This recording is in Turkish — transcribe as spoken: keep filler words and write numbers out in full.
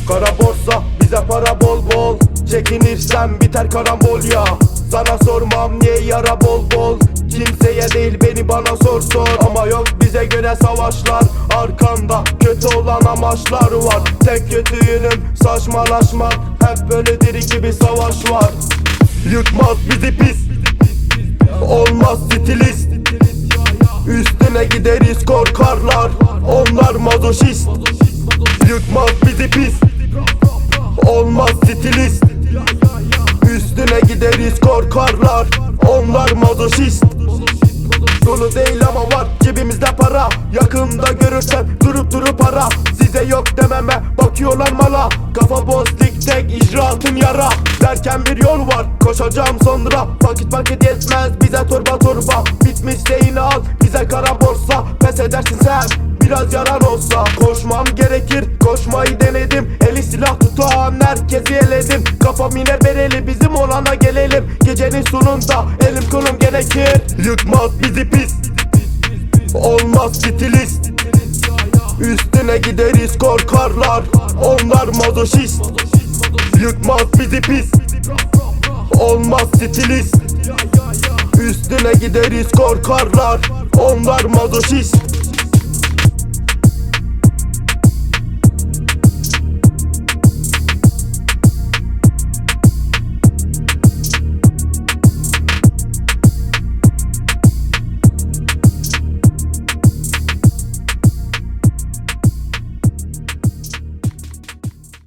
Kara borsa bize para bol bol, çekinirsen biter karambol ya. Sana sormam niye yara bol bol, kimseye değil beni bana sor sor. Ama yok bize göre savaşlar, arkanda kötü olan amaçlar var. Tek kötü yönüm saçmalaşmak, hep böyle diri gibi savaş var. Yıkmaz bizi pis, olmaz stilist, üstüne gideriz korkarlar, onlar mazoşist. Yıkmaz bizi pis, olmaz stilist, üstüne gideriz korkarlar, onlar mazoşist. Dolu değil ama var cebimizde para, yakında görürsen durup durup ara. Size yok dememe bakıyorlar mala, kafa boz dik tek icraatım yara. Derken bir yol var koşacağım sonra, vakit vakit yetmez bize torba torba. Bitmişse yine al bize kara borsa, pes edersin sen biraz yaran olsa. Koşmam gerekir koşmayı denedim, eli silah tutan herkesi eledim. Kafam yine bereli bizim olana gelelim, gecenin sonunda elim kolum gerekir. Yıkmaz bizi pis, olmaz stilist, üstüne gideriz korkarlar, onlar mazoşist. Yıkmaz bizi pis, olmaz stilist, üstüne gideriz korkarlar, onlar mazoşist.